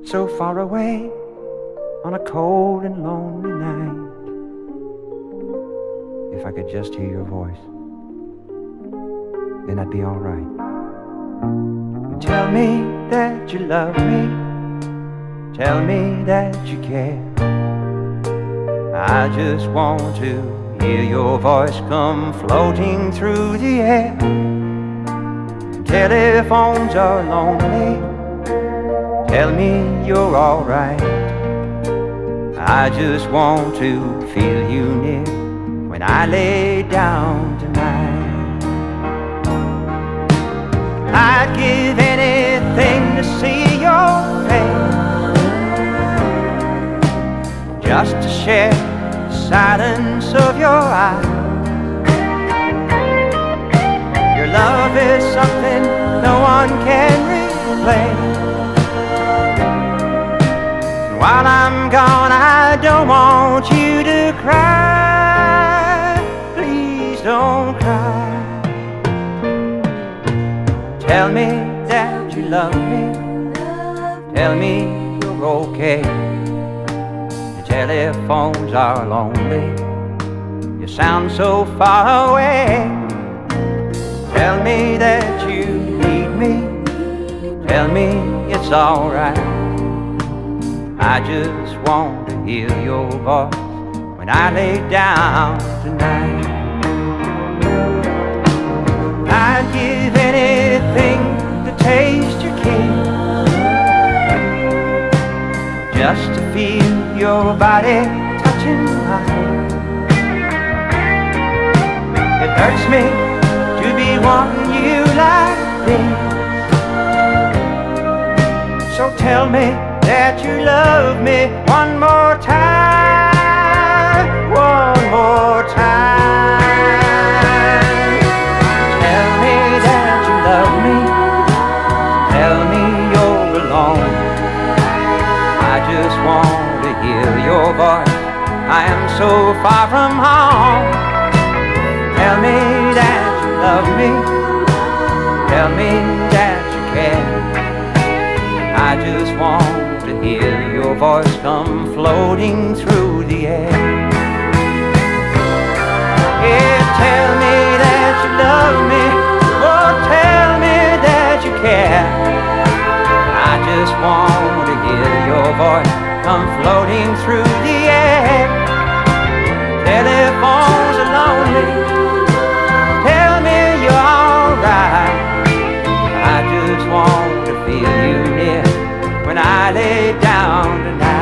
so far away on a cold and lonely night. If I could just hear your voice, then I'd be all right. Tell me that you love me, tell me that you care. I just want to hear your voice come floating through the air. Telephones are lonely, tell me you're all right. I just want to feel you near when I lay down tonight. I'd give anything to see your face, just to share the silence of your eyes. Your love is something no one can replace. And while I'm gone, I don't want you to cry. Please don't cry. Tell me that you love me, tell me you're okay. The telephones are lonely, you sound so far away. Tell me that you need me, tell me it's alright. I just want to hear your voice when I lay down tonight. I'd give anything to taste your kiss, just to feel your body touching mine. It hurts me to be wanting you like this. So tell me that you love me one more time, one more time. Tell me that you love me, tell me you're alone. I just want to hear your voice, I am so far from home. Tell me that you love me, tell me that you care. I just want to hear your voice come floating through the air. Yeah, tell me that you love me, oh, tell me that you care. I just want to hear your voice come floating through the air. Telephones are lonely, tell me you're alright. I just want to feel you near when I lay down tonight.